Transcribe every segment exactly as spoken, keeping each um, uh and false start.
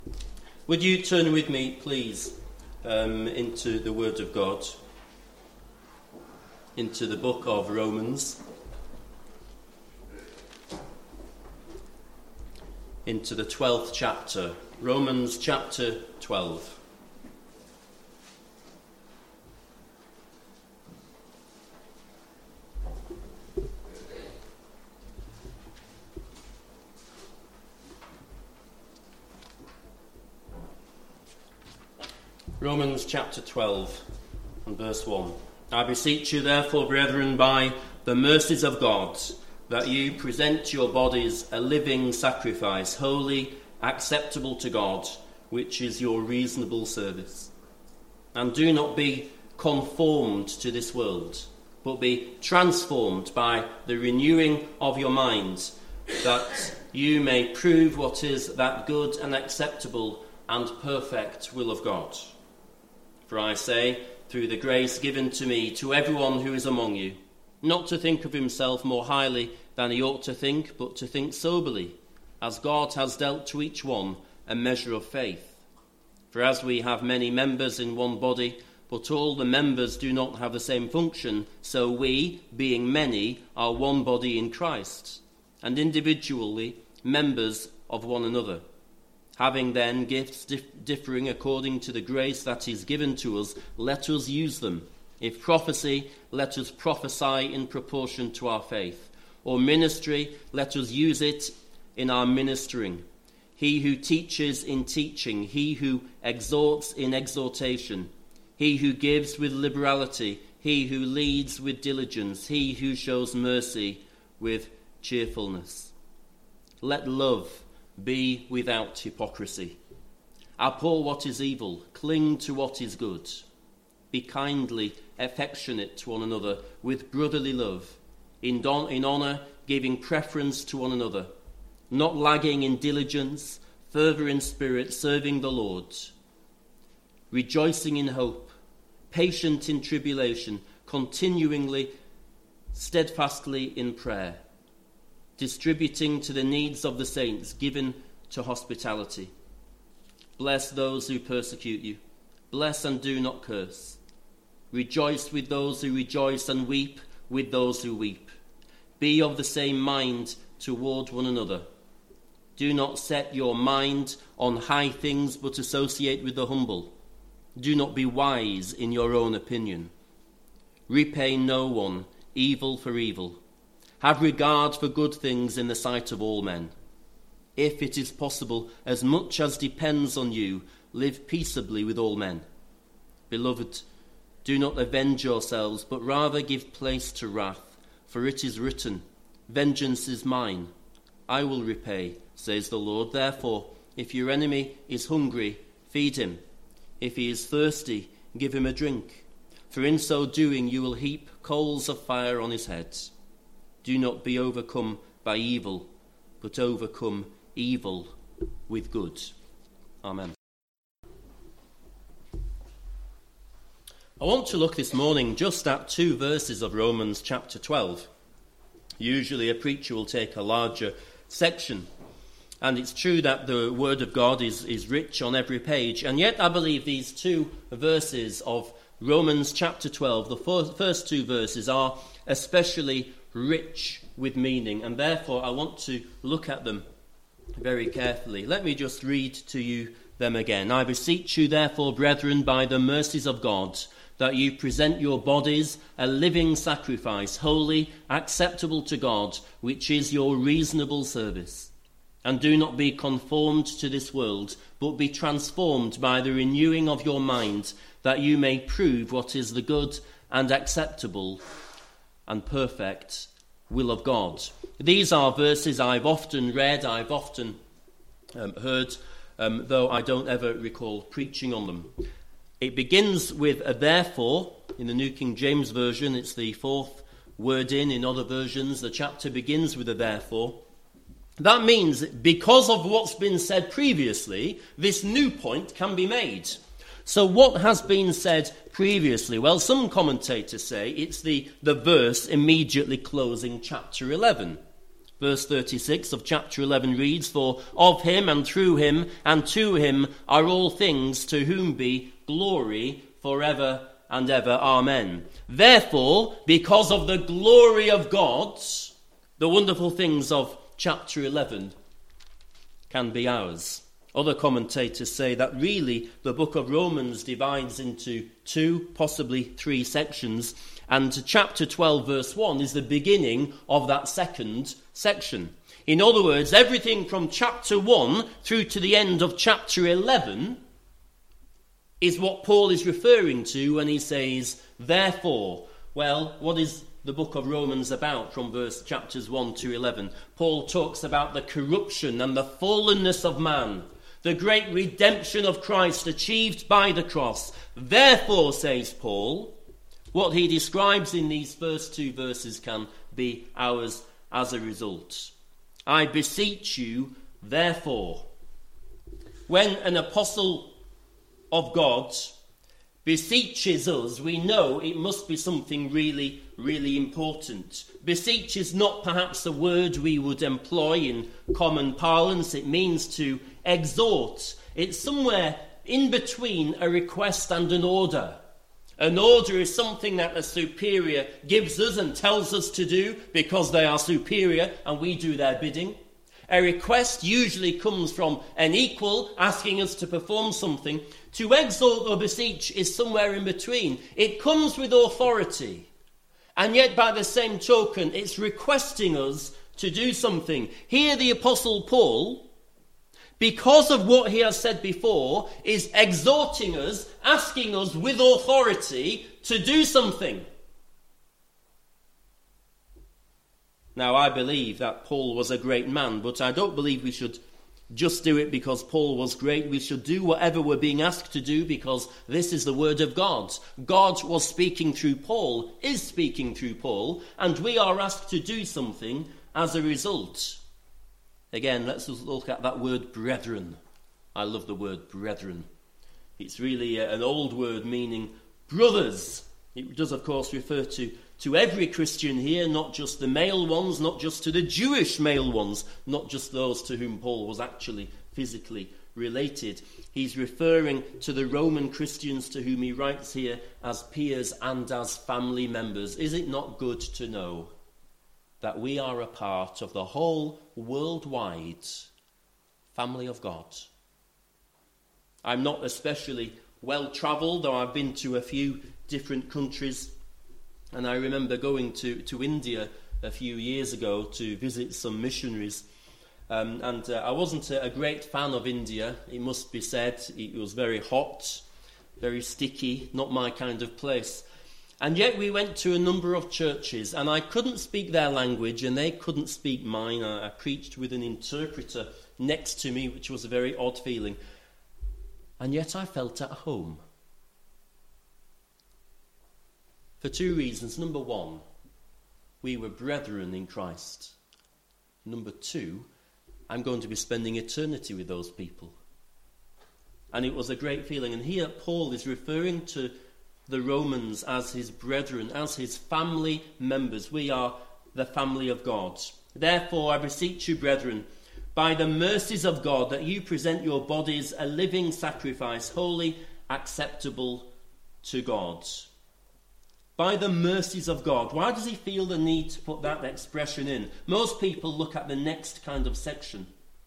Would you turn with me, please, um, into the Word of God, into the book of Romans, into the twelfth chapter, Romans chapter twelve. Romans chapter twelve and verse one. I beseech you therefore, brethren, by the mercies of God, that you present your bodies a living sacrifice, holy, acceptable to God, which is your reasonable service. And do not be conformed to this world, but be transformed by the renewing of your mind, that you may prove what is that good and acceptable and perfect will of God. For I say, through the grace given to me, to everyone who is among you, not to think of himself more highly than he ought to think, but to think soberly, as God has dealt to each one a measure of faith. For as we have many members in one body, but all the members do not have the same function, so we, being many, are one body in Christ, and individually members of one another. Having then gifts dif- differing according to the grace that is given to us, let us use them. If prophecy, let us prophesy in proportion to our faith. Or ministry, let us use it in our ministering. He who teaches in teaching, he who exhorts in exhortation, he who gives with liberality, he who leads with diligence, he who shows mercy with cheerfulness. Let love be without hypocrisy. Abhor what is evil, cling to what is good. Be kindly affectionate to one another with brotherly love, in, don- in honour giving preference to one another, not lagging in diligence, fervour in spirit, serving the Lord, rejoicing in hope, patient in tribulation, continuingly, steadfastly in prayer, distributing to the needs of the saints, given to hospitality. Bless those who persecute you. Bless and do not curse. Rejoice with those who rejoice and weep with those who weep. Be of the same mind toward one another. Do not set your mind on high things, but associate with the humble. Do not be wise in your own opinion. Repay no one evil for evil. Have regard for good things in the sight of all men. If it is possible, as much as depends on you, live peaceably with all men. Beloved, do not avenge yourselves, but rather give place to wrath, for it is written, vengeance is mine, I will repay, says the Lord. Therefore, if your enemy is hungry, feed him. If he is thirsty, give him a drink. For in so doing you will heap coals of fire on his head. Do not be overcome by evil, but overcome evil with good. Amen. I want to look this morning just at two verses of Romans chapter twelve. Usually a preacher will take a larger section, and it's true that the Word of God is, is rich on every page, and yet I believe these two verses of Romans chapter twelve, the first two verses, are especially rich with meaning, and therefore I want to look at them very carefully. Let me just read to you them again. I beseech you therefore, brethren, by the mercies of God, that you present your bodies a living sacrifice, holy, acceptable to God, which is your reasonable service. And do not be conformed to this world, but be transformed by the renewing of your mind, that you may prove what is the good and acceptable and perfect will of God. These are verses I've often read, I've often um, heard, um, though I don't ever recall preaching on them. It begins with a therefore. In the New King James Version, it's the fourth word in. In other versions, the chapter begins with a therefore. That means because of what's been said previously, this new point can be made. So what has been said previously? Well, some commentators say it's the, the verse immediately closing chapter eleven. Verse thirty-six of chapter eleven reads, "For of him and through him and to him are all things, to whom be glory forever and ever. Amen." Therefore, because of the glory of God, the wonderful things of chapter eleven can be ours. Other commentators say that really the book of Romans divides into two, possibly three sections, and chapter twelve verse one is the beginning of that second section. In other words, everything from chapter one through to the end of chapter eleven is what Paul is referring to when he says, therefore. Well, what is the book of Romans about from verse chapters one to eleven? Paul talks about the corruption and the fallenness of man, the great redemption of Christ achieved by the cross. Therefore, says Paul, what he describes in these first two verses can be ours as a result. I beseech you, therefore. When an apostle of God beseeches us, we know it must be something really, really important. Beseech is not perhaps a word we would employ in common parlance. It means to exhort. It's somewhere in between a request and an order. An order is something that a superior gives us and tells us to do because they are superior and we do their bidding. A request usually comes from an equal asking us to perform something. To exhort or beseech is somewhere in between. It comes with authority, and yet by the same token it's requesting us to do something. Here the Apostle Paul, because of what he has said before, is exhorting us, asking us with authority to do something. Now, I believe that Paul was a great man, but I don't believe we should just do it because Paul was great. We should do whatever we're being asked to do because this is the word of God. God was speaking through Paul, is speaking through Paul, and we are asked to do something as a result. Again, let's look at that word brethren. I love the word brethren. It's really an old word meaning brothers. It does, of course, refer to, to every Christian here, not just the male ones, not just to the Jewish male ones, not just those to whom Paul was actually physically related. He's referring to the Roman Christians to whom he writes here as peers and as family members. Is it not good to know that we are a part of the whole worldwide family of God? I'm not especially well-travelled, though I've been to a few different countries, and I remember going to, to India a few years ago to visit some missionaries, um, and uh, I wasn't a, a great fan of India, it must be said. It was very hot, very sticky, not my kind of place. And yet we went to a number of churches, and I couldn't speak their language, and they couldn't speak mine. I, I preached with an interpreter next to me, which was a very odd feeling. And yet I felt at home. For two reasons. Number one, we were brethren in Christ. Number two, I'm going to be spending eternity with those people. And it was a great feeling. And here Paul is referring to the Romans as his brethren, as his family members. We are the family of God. Therefore, I beseech you, brethren, by the mercies of God, that you present your bodies a living sacrifice, holy, acceptable to God. By the mercies of God. Why does he feel the need to put that expression in? Most people look at the next kind of section.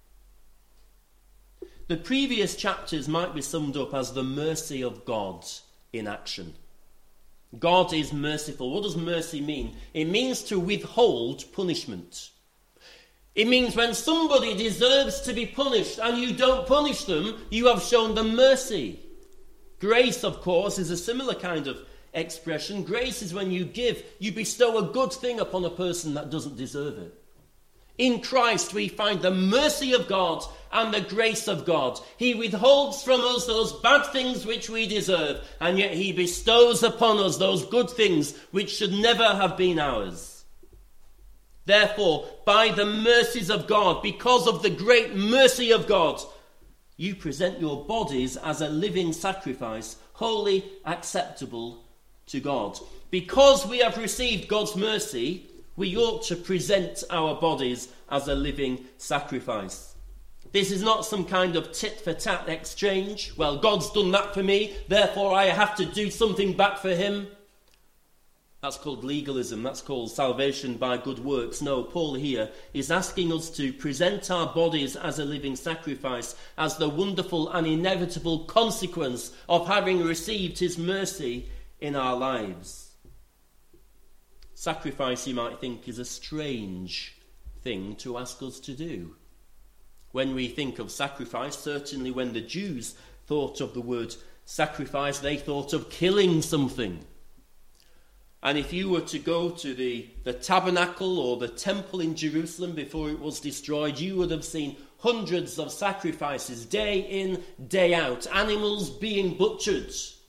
The previous chapters might be summed up as the mercy of God in action. God is merciful. What does mercy mean? It means to withhold punishment. It means when somebody deserves to be punished and you don't punish them, you have shown them mercy. Grace, of course, is a similar kind of expression. Grace is when you give, you bestow a good thing upon a person that doesn't deserve it. In Christ we find the mercy of God and the grace of God. He withholds from us those bad things which we deserve, and yet he bestows upon us those good things which should never have been ours. Therefore, by the mercies of God, because of the great mercy of God, you present your bodies as a living sacrifice, holy, acceptable to God. Because we have received God's mercy, We ought to present our bodies as a living sacrifice. This is not some kind of tit-for-tat exchange. Well, God's done that for me, therefore I have to do something back for him. That's called legalism. That's called salvation by good works. No, Paul here is asking us to present our bodies as a living sacrifice, as the wonderful and inevitable consequence of having received his mercy in our lives. Sacrifice, you might think, is a strange thing to ask us to do. When we think of sacrifice, certainly when the Jews thought of the word sacrifice, they thought of killing something. And if you were to go to the, the tabernacle or the temple in Jerusalem before it was destroyed, you would have seen hundreds of sacrifices, day in, day out, animals being butchered.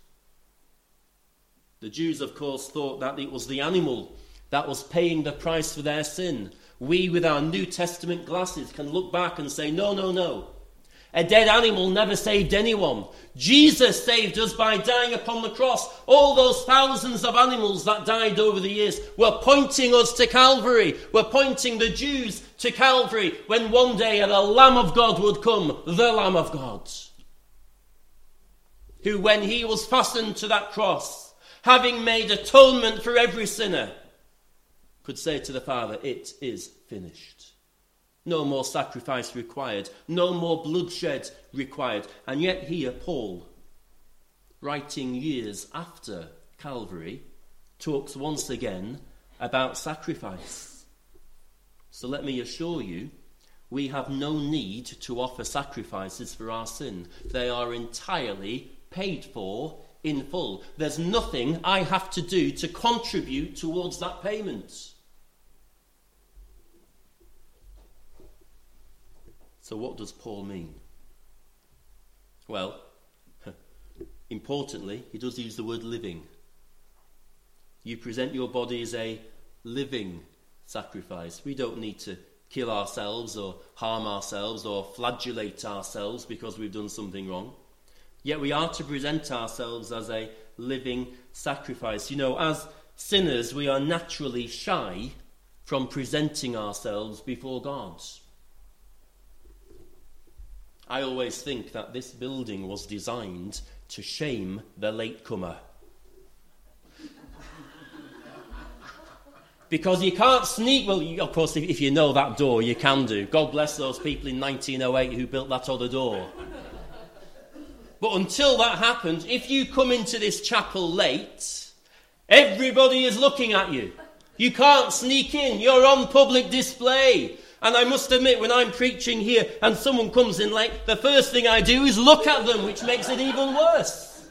The Jews, of course, thought that it was the animal that was paying the price for their sin. We, with our New Testament glasses, can look back and say, no, no, no. A dead animal never saved anyone. Jesus saved us by dying upon the cross. All those thousands of animals that died over the years were pointing us to Calvary, were pointing the Jews to Calvary, when one day the Lamb of God would come, the Lamb of God, who, when he was fastened to that cross, having made atonement for every sinner, could say to the Father, it is finished. No more sacrifice required. No more bloodshed required. And yet here, Paul, writing years after Calvary, talks once again about sacrifice. So let me assure you, we have no need to offer sacrifices for our sin. They are entirely paid for in full. There's nothing I have to do to contribute towards that payment. So what does Paul mean? Well, importantly, he does use the word living. You present your body as a living sacrifice. We don't need to kill ourselves or harm ourselves or flagellate ourselves because we've done something wrong. Yet we are to present ourselves as a living sacrifice. You know, as sinners, we are naturally shy from presenting ourselves before God. I always think that this building was designed to shame the latecomer. Because you can't sneak... Well, you, of course, if, if you know that door, you can do. God bless those people in nineteen oh eight who built that other door. But until that happened, if you come into this chapel late, everybody is looking at you. You can't sneak in. You're on public display. And I must admit, when I'm preaching here and someone comes in late, the first thing I do is look at them, which makes it even worse.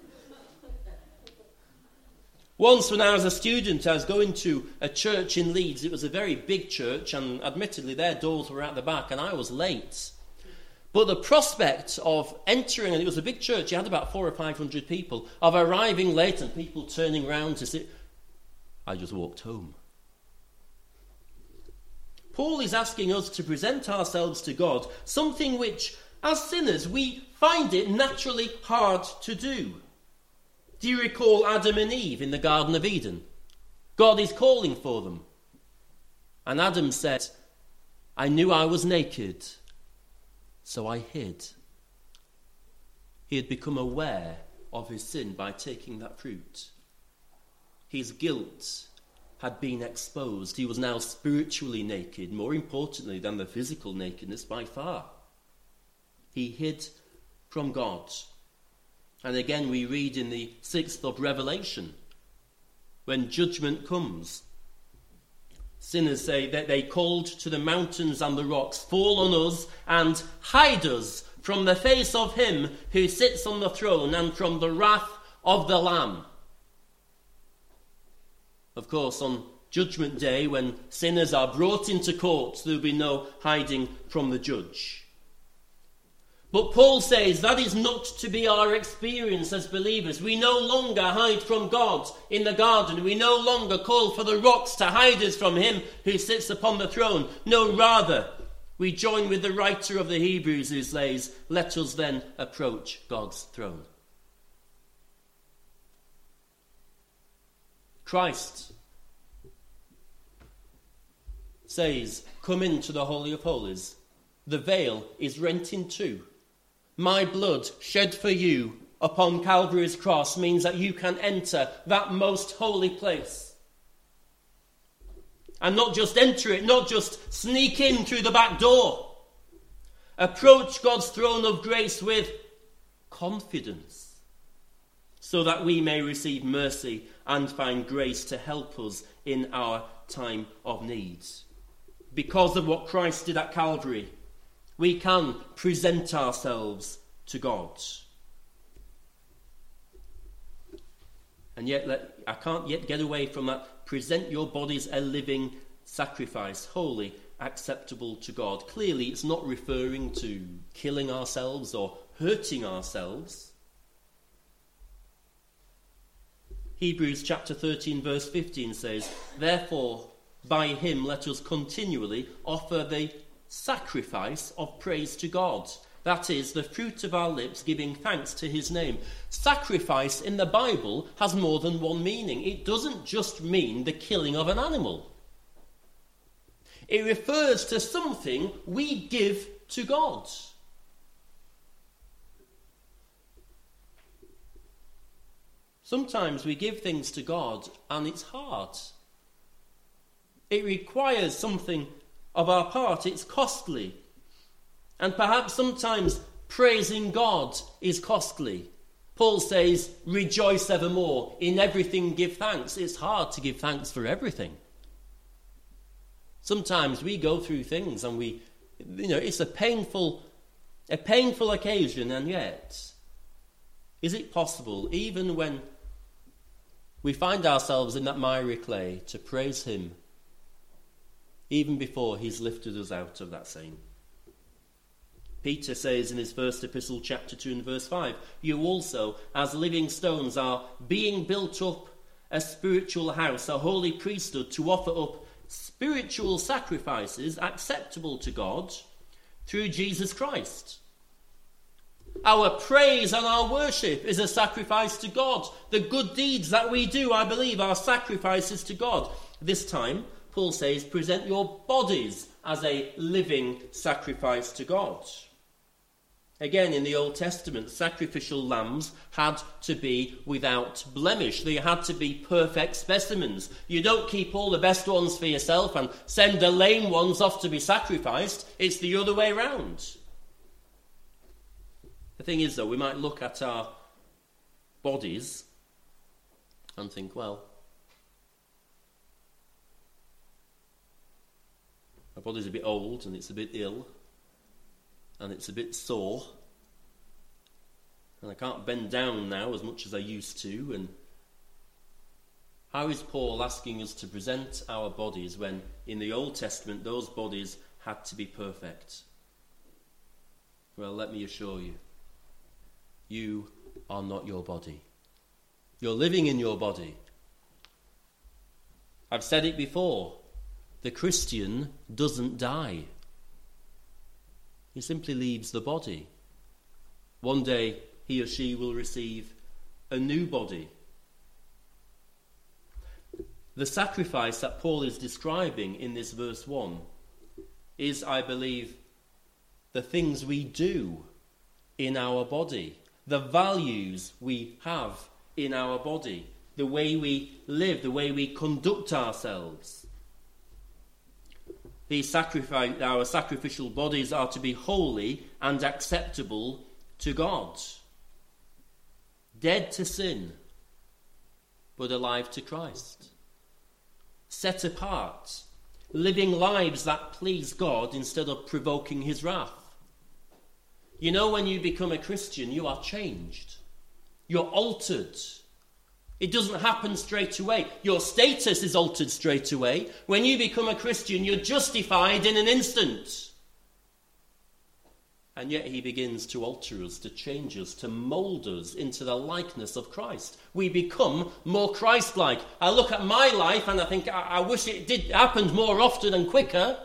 Once when I was a student, I was going to a church in Leeds. It was a very big church, and admittedly their doors were at the back, and I was late. But the prospect of entering, and it was a big church, you had about four or five hundred people, of arriving late and people turning round to sit, I just walked home. Paul is asking us to present ourselves to God, something which, as sinners, we find it naturally hard to do. Do you recall Adam and Eve in the Garden of Eden? God is calling for them. And Adam said, I knew I was naked, so I hid. He had become aware of his sin by taking that fruit. His guilt had been exposed. He was now spiritually naked, more importantly than the physical nakedness by far. He hid from God. And again we read in the sixth of Revelation, when judgment comes, sinners say that they called to the mountains and the rocks, fall on us and hide us from the face of him who sits on the throne and from the wrath of the Lamb. Of course, on Judgment Day, when sinners are brought into court, there will be no hiding from the judge. But Paul says that is not to be our experience as believers. We no longer hide from God in the garden. We no longer call for the rocks to hide us from him who sits upon the throne. No, rather, we join with the writer of the Hebrews who says, let us then approach God's throne. Christ says, come into the Holy of Holies, the veil is rent in two. My blood shed for you upon Calvary's cross means that you can enter that most holy place. And not just enter it, not just sneak in through the back door. Approach God's throne of grace with confidence, so that we may receive mercy and find grace to help us in our time of need. Because of what Christ did at Calvary, we can present ourselves to God. And yet, let, I can't yet get away from that. Present your bodies a living sacrifice, holy, acceptable to God. Clearly, it's not referring to killing ourselves or hurting ourselves. Hebrews chapter thirteen verse fifteen says, therefore, by him let us continually offer the sacrifice of praise to God. That is, the fruit of our lips giving thanks to his name. Sacrifice in the Bible has more than one meaning. It doesn't just mean the killing of an animal. It refers to something we give to God. Sometimes we give things to God and it's hard. It requires something of our part. It's costly. And perhaps sometimes praising God is costly. Paul says, rejoice evermore. In everything give thanks. It's hard to give thanks for everything. Sometimes we go through things and we, you know, it's a painful, a painful occasion, and yet, is it possible, even when we find ourselves in that miry clay, to praise him, even before he's lifted us out of that same? Peter says in his first epistle, chapter two and verse five, you also, as living stones, are being built up a spiritual house, a holy priesthood, to offer up spiritual sacrifices acceptable to God through Jesus Christ. Our praise and our worship is a sacrifice to God. The good deeds that we do, I believe, are sacrifices to God. This time, Paul says, present your bodies as a living sacrifice to God. Again, in the Old Testament, sacrificial lambs had to be without blemish. They had to be perfect specimens. You don't keep all the best ones for yourself and send the lame ones off to be sacrificed. It's the other way round. The thing is, though, we might look at our bodies and think, well, my body's a bit old and it's a bit ill. And it's a bit sore, and I can't bend down now as much as I used to. And how is Paul asking us to present our bodies when in the Old Testament those bodies had to be perfect? Well, let me assure you, you are not your body. You're living in your body. I've said it before, the Christian doesn't die. He simply leaves the body. One day he or she will receive a new body. The sacrifice that Paul is describing in this verse one is, I believe, the things we do in our body, the values we have in our body, the way we live, the way we conduct ourselves. These sacrifice, our sacrificial bodies are to be holy and acceptable to God. Dead to sin, but alive to Christ. Set apart, living lives that please God instead of provoking his wrath. You know, when you become a Christian, you are changed. You're altered. It doesn't happen straight away. Your status is altered straight away. When you become a Christian, you're justified in an instant. And yet he begins to alter us, to change us, to mould us into the likeness of Christ. We become more Christ-like. I look at my life and I think, I, I wish it did happen more often and quicker.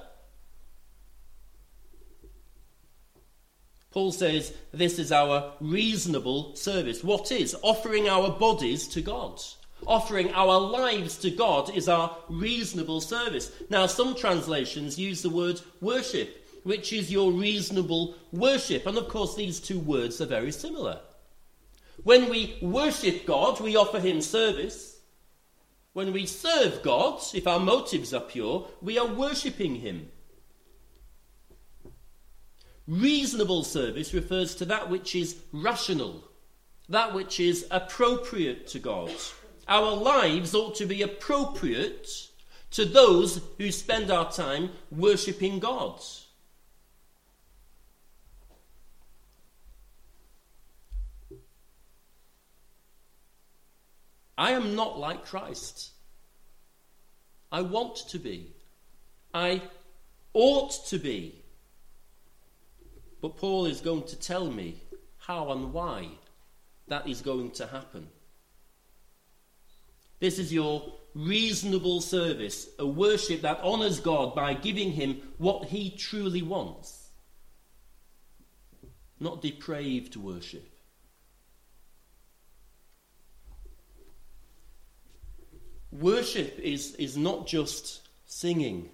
Paul says this is our reasonable service. What is? Offering our bodies to God. Offering our lives to God is our reasonable service. Now, some translations use the word worship, which is your reasonable worship. And of course, these two words are very similar. When we worship God, we offer him service. When we serve God, if our motives are pure, we are worshipping him. Reasonable service refers to that which is rational, that which is appropriate to God. Our lives ought to be appropriate to those who spend our time worshipping God. I am not like Christ. I want to be. I ought to be. But Paul is going to tell me how and why that is going to happen. This is your reasonable service, a worship that honours God by giving him what he truly wants. Not depraved worship. Worship is, is not just singing.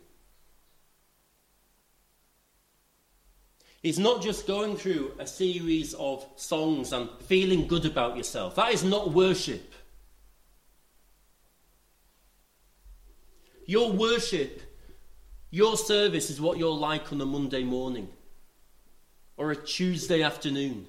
It's not just going through a series of songs and feeling good about yourself. That is not worship. Your worship, your service is what you're like on a Monday morning, or a Tuesday afternoon,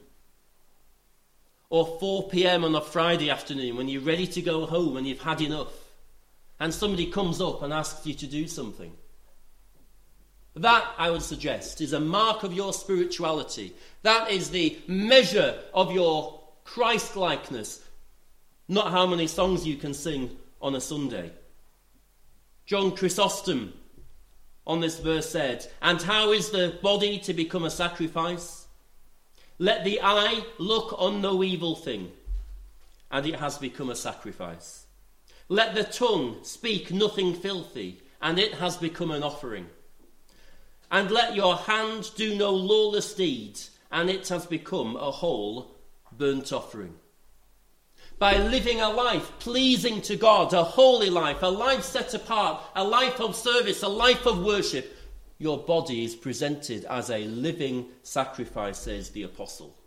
or four p.m. on a Friday afternoon when you're ready to go home and you've had enough, and somebody comes up and asks you to do something. That, I would suggest, is a mark of your spirituality. That is the measure of your Christ-likeness, not how many songs you can sing on a Sunday. John Chrysostom on this verse said, "And how is the body to become a sacrifice? Let the eye look on no evil thing, and it has become a sacrifice. Let the tongue speak nothing filthy, and it has become an offering. And let your hand do no lawless deed, and it has become a whole burnt offering." By living a life pleasing to God, a holy life, a life set apart, a life of service, a life of worship, your body is presented as a living sacrifice, says the apostle.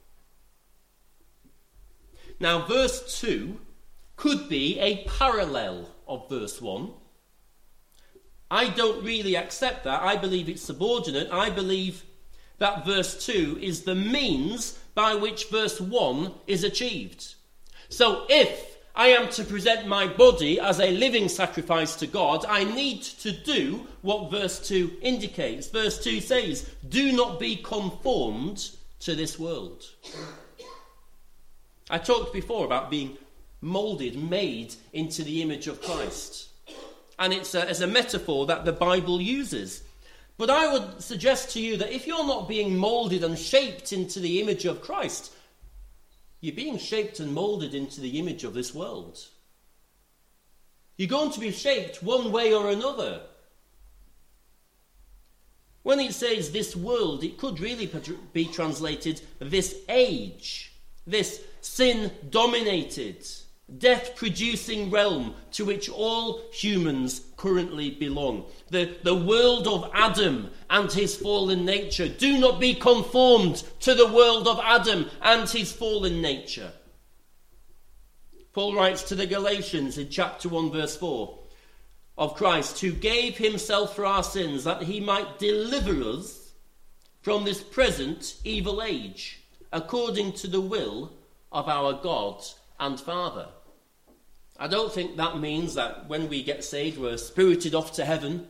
Now, verse two could be a parallel of verse one. I don't really accept that. I believe it's subordinate. I believe that verse two is the means by which verse one is achieved. So if I am to present my body as a living sacrifice to God, I need to do what verse two indicates. Verse two says, "Do not be conformed to this world." I talked before about being moulded, made into the image of Christ. And it's a, as a metaphor that the Bible uses. But I would suggest to you that if you're not being moulded and shaped into the image of Christ, you're being shaped and moulded into the image of this world. You're going to be shaped one way or another. When it says this world, it could really be translated this age, this sin-dominated, death-producing realm to which all humans currently belong. The, the world of Adam and his fallen nature. Do not be conformed to the world of Adam and his fallen nature. Paul writes to the Galatians in chapter one verse four of Christ, who gave himself for our sins that he might deliver us from this present evil age, according to the will of our God and Father. I don't think that means that when we get saved we're spirited off to heaven,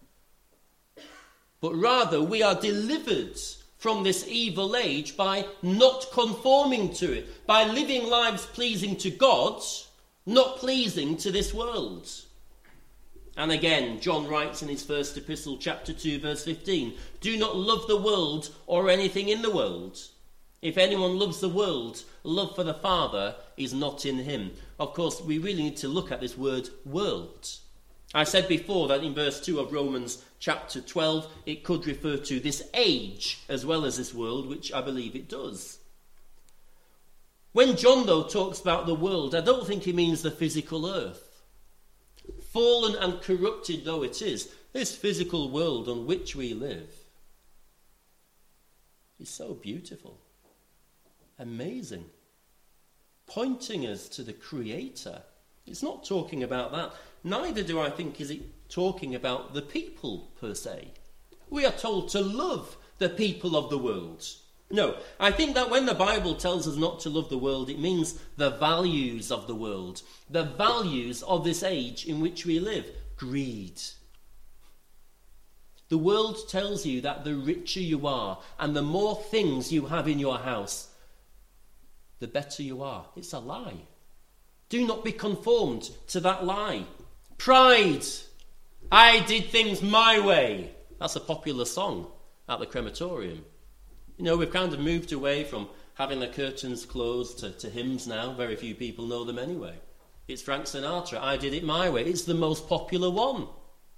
but rather we are delivered from this evil age by not conforming to it, by living lives pleasing to God, not pleasing to this world. And again, John writes in his first epistle, chapter two, verse fifteen, "Do not love the world or anything in the world. If anyone loves the world, love for the Father is not in him." Of course, we really need to look at this word world. I said before that in verse two of Romans chapter twelve, it could refer to this age as well as this world, which I believe it does. When John, though, talks about the world, I don't think he means the physical earth. Fallen and corrupted though it is, this physical world on which we live is so beautiful, amazing, pointing us to the Creator. It's not talking about that. Neither do I think is it talking about the people per se. We are told to love the people of the world. No, I think that when the Bible tells us not to love the world, it means the values of the world, the values of this age in which we live. Greed. The world tells you that the richer you are and the more things you have in your house, the better you are. It's a lie. Do not be conformed to that lie. Pride. I did things my way. That's a popular song at the crematorium. You know, we've kind of moved away from having the curtains closed to, to hymns now. Very few people know them anyway. It's Frank Sinatra, I did it my way. It's the most popular one.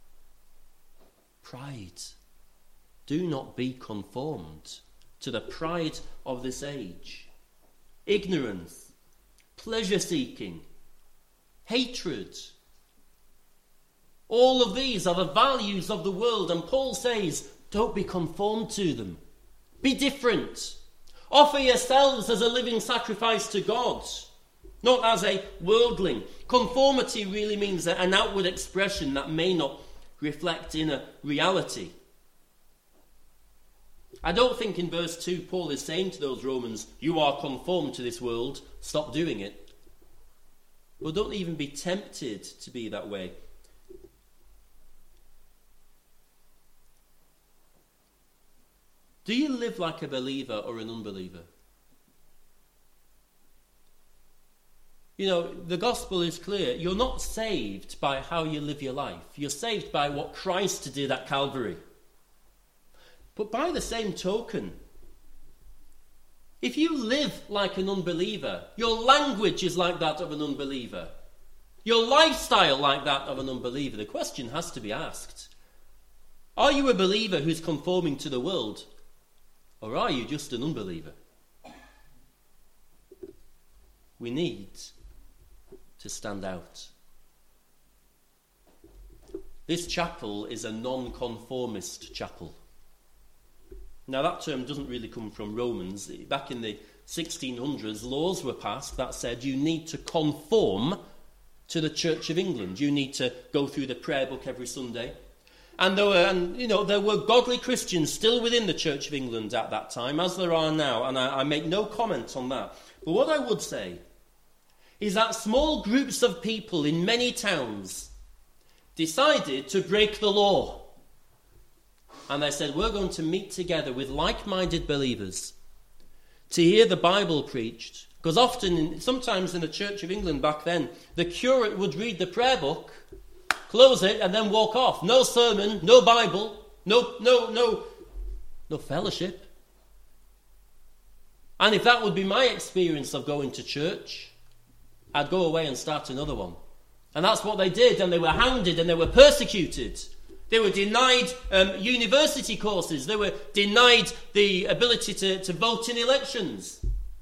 Pride. Do not be conformed to the pride of this age. Ignorance, pleasure-seeking, hatred. All of these are the values of the world, and Paul says, don't be conformed to them. Be different. Offer yourselves as a living sacrifice to God, not as a worldling. Conformity really means an outward expression that may not reflect inner reality. I don't think in verse two Paul is saying to those Romans, you are conformed to this world, stop doing it. Well, don't even be tempted to be that way. Do you live like a believer or an unbeliever? You know, the gospel is clear. You're not saved by how you live your life. You're saved by what Christ did at Calvary. But by the same token, if you live like an unbeliever, your language is like that of an unbeliever, your lifestyle like that of an unbeliever, the question has to be asked. Are you a believer who's conforming to the world? Or are you just an unbeliever? We need to stand out. This chapel is a non-conformist chapel. Now that term doesn't really come from Romans. Back in the sixteen hundreds, laws were passed that said you need to conform to the Church of England. You need to go through the prayer book every Sunday. And there were, and, you know, there were godly Christians still within the Church of England at that time, as there are now, and I, I make no comment on that. But what I would say is that small groups of people in many towns decided to break the law. And they said, we're going to meet together with like-minded believers to hear the Bible preached. Because often, sometimes in the Church of England back then, the curate would read the prayer book, close it, and then walk off. No sermon, no Bible, no, no, no, no fellowship. And if that would be my experience of going to church, I'd go away and start another one. And that's what they did, and they were hounded and they were persecuted. They were denied um, university courses. They were denied the ability to, to vote in elections.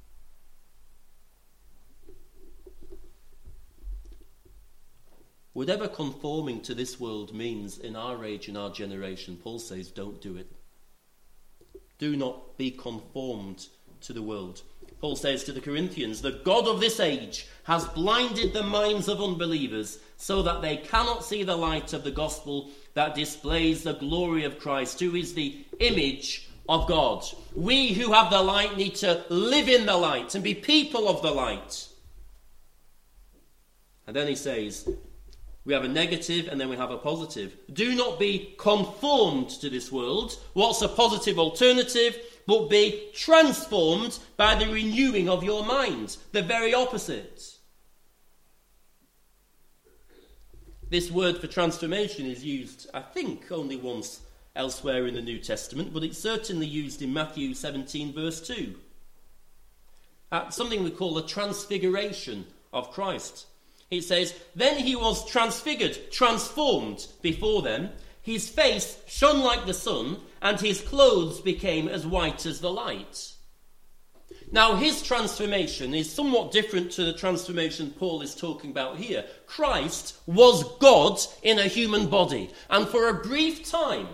Whatever conforming to this world means in our age and our generation, Paul says, don't do it. Do not be conformed to the world. Paul says to the Corinthians, the God of this age has blinded the minds of unbelievers so that they cannot see the light of the gospel that displays the glory of Christ, who is the image of God. We who have the light need to live in the light and be people of the light. And then he says, we have a negative and then we have a positive. Do not be conformed to this world. What's a positive alternative? But be transformed by the renewing of your mind. The very opposite. This word for transformation is used, I think, only once elsewhere in the New Testament, but it's certainly used in Matthew seventeen, verse two. At something we call a transfiguration of Christ. It says, then he was transfigured, transformed before them. His face shone like the sun, and his clothes became as white as the light. Now, his transformation is somewhat different to the transformation Paul is talking about here. Christ was God in a human body, and for a brief time,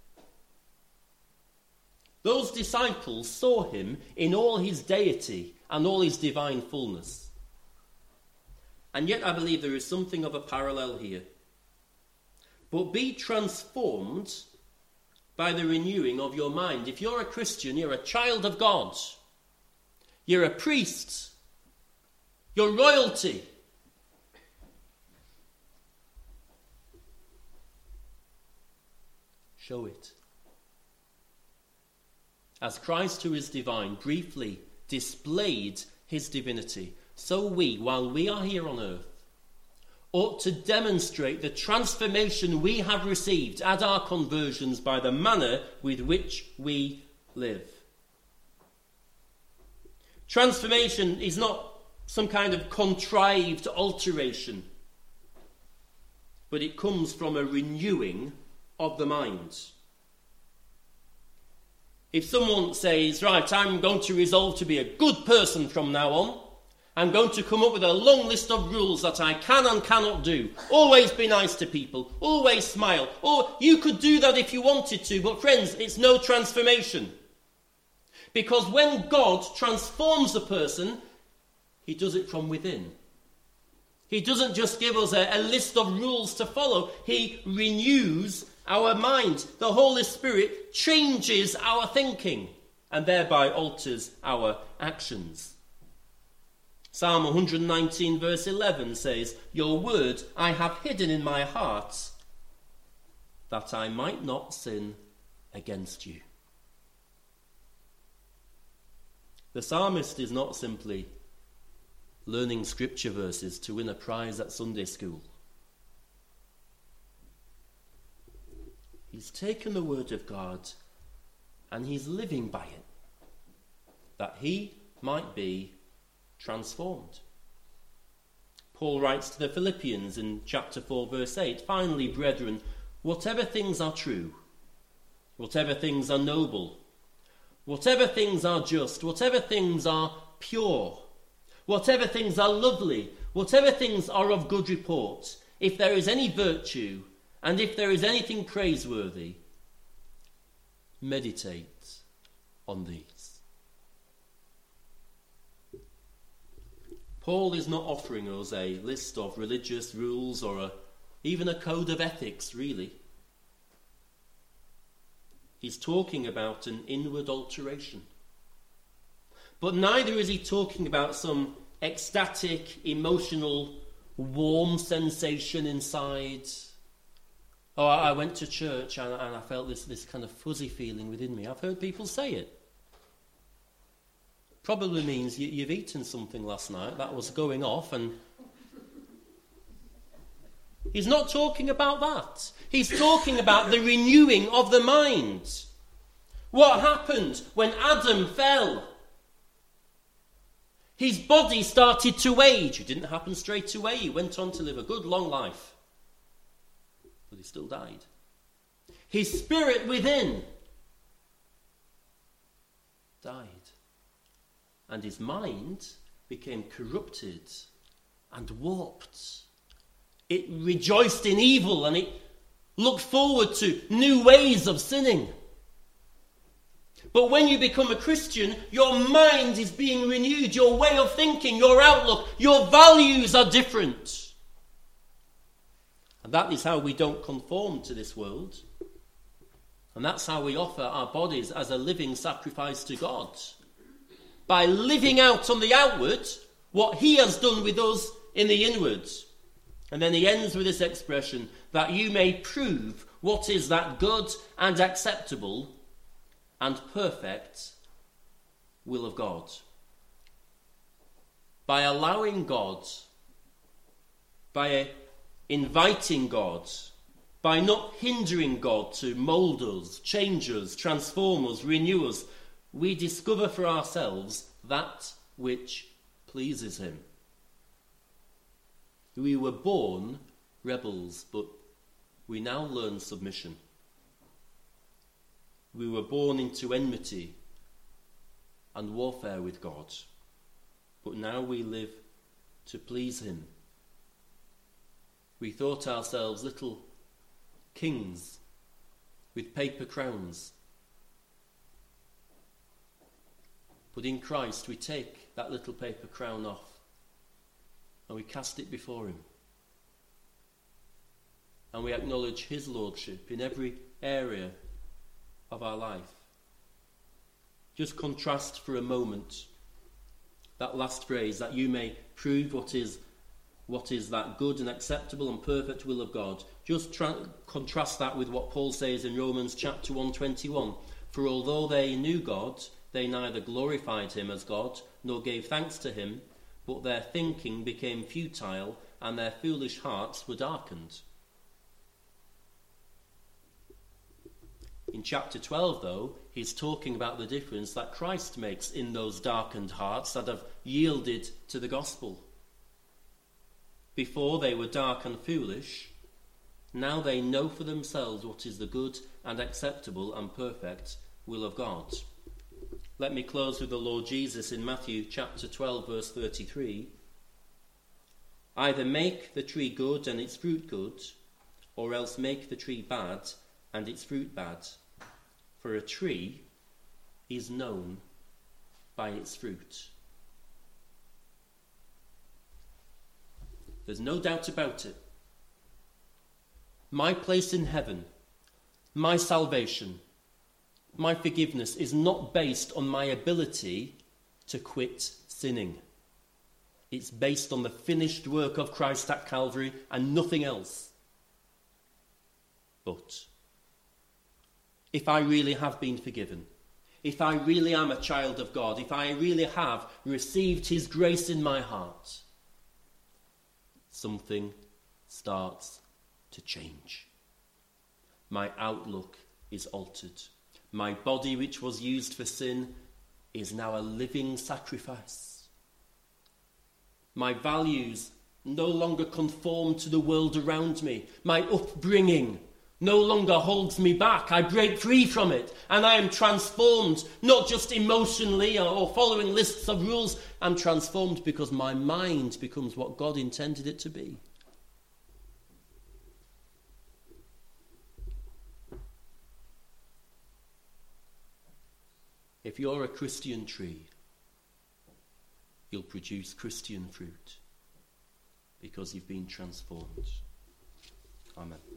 those disciples saw him in all his deity and all his divine fullness. And yet I believe there is something of a parallel here. But be transformed by the renewing of your mind. If you're a Christian, you're a child of God. You're a priest. You're royalty. Show it. As Christ, who is divine, briefly displayed his divinity, so we, while we are here on earth, ought to demonstrate the transformation we have received at our conversions by the manner with which we live. Transformation is not some kind of contrived alteration, but it comes from a renewing of the mind. If someone says, right, I'm going to resolve to be a good person from now on, I'm going to come up with a long list of rules that I can and cannot do. Always be nice to people. Always smile. Or you could do that if you wanted to, but friends, it's no transformation. Because when God transforms a person, he does it from within. He doesn't just give us a, a list of rules to follow. He renews our mind. The Holy Spirit changes our thinking and thereby alters our actions. Psalm one nineteen verse eleven says, "Your word I have hidden in my heart, that I might not sin against you." The psalmist is not simply learning scripture verses to win a prize at Sunday school. He's taken the word of God and he's living by it, that he might be transformed. Paul writes to the Philippians in chapter four verse eight, "Finally, brethren, whatever things are true, whatever things are noble, whatever things are just, whatever things are pure, whatever things are lovely, whatever things are of good report, if there is any virtue, and if there is anything praiseworthy, meditate on these." Paul is not offering us a list of religious rules or a, even a code of ethics, really. He's talking about an inward alteration. But neither is he talking about some ecstatic, emotional, warm sensation inside. Oh, I went to church and, and I felt this, this kind of fuzzy feeling within me. I've heard people say it. Probably means you, you've eaten something last night that was going off, and he's not talking about that. He's talking about the renewing of the mind. What happened when Adam fell? His body started to age. It didn't happen straight away. He went on to live a good long life, but he still died. His spirit within died. And his mind became corrupted and warped. It rejoiced in evil and it looked forward to new ways of sinning. But when you become a Christian, your mind is being renewed. Your way of thinking, your outlook, your values are different. And that is how we don't conform to this world. And that's how we offer our bodies as a living sacrifice to God. By living out on the outward what he has done with us in the inward. And then he ends with this expression, that you may prove what is that good and acceptable and perfect will of God. By allowing God, by inviting God, by not hindering God to mould us, change us, transform us, renew us, we discover for ourselves that which pleases him. We were born rebels, but we now learn submission. We were born into enmity, and warfare with God. But now we live to please him. We thought ourselves little kings with paper crowns. But in Christ we take that little paper crown off and we cast it before him. And we acknowledge his lordship in every area of our life. Just contrast for a moment that last phrase, that you may prove what is what is that good and acceptable and perfect will of God. Just tra- contrast that with what Paul says in Romans chapter one twenty-one. For although they knew God, they neither glorified him as God nor gave thanks to him, but their thinking became futile and their foolish hearts were darkened. In chapter twelve, though, he's talking about the difference that Christ makes in those darkened hearts that have yielded to the gospel. Before they were dark and foolish, now they know for themselves what is the good and acceptable and perfect will of God. Let me close with the Lord Jesus in Matthew chapter twelve, verse thirty-three. Either make the tree good and its fruit good, or else make the tree bad and its fruit bad. For a tree is known by its fruit. There's no doubt about it. My place in heaven, my salvation, my forgiveness is not based on my ability to quit sinning. It's based on the finished work of Christ at Calvary and nothing else. But if I really have been forgiven, if I really am a child of God, if I really have received his grace in my heart, something starts to change. My outlook is altered. My body, which was used for sin, is now a living sacrifice. My values no longer conform to the world around me. My upbringing no longer holds me back. I break free from it and I am transformed, not just emotionally or following lists of rules. I'm transformed because my mind becomes what God intended it to be. If you're a Christian tree, you'll produce Christian fruit because you've been transformed. Amen.